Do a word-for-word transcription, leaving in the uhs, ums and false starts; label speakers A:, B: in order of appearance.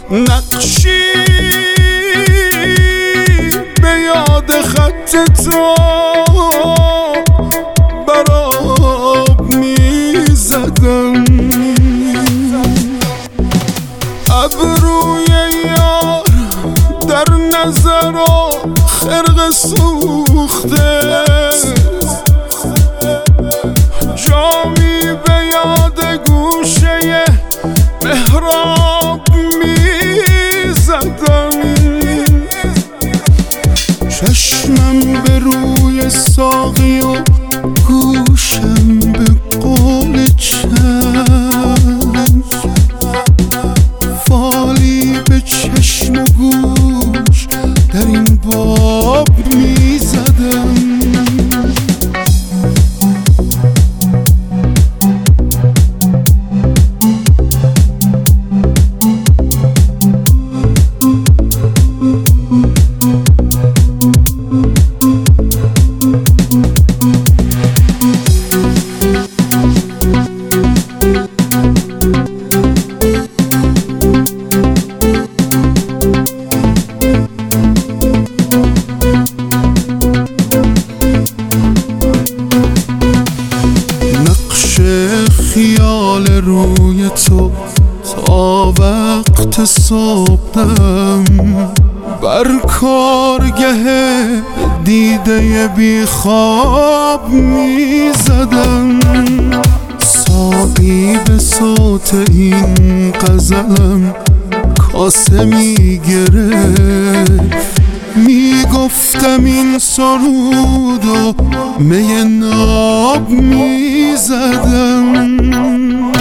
A: نقشی به یاد خط تو براب میزدم، ابروی یار در نظر و خرق سوخته، جامی به یاد گوشه محراب میزدم، چشمم به روی ساقی و گوشم به قول چشم، فالی به چشم و گوش در این باب میزدم. خیال روی تو تا وقت صبحم، بر کارگه دیده بی خواب میزدم، ساقی به صوت این غزلم کاسه میگرفت، میگفتم این سرود و می ناب میزدم.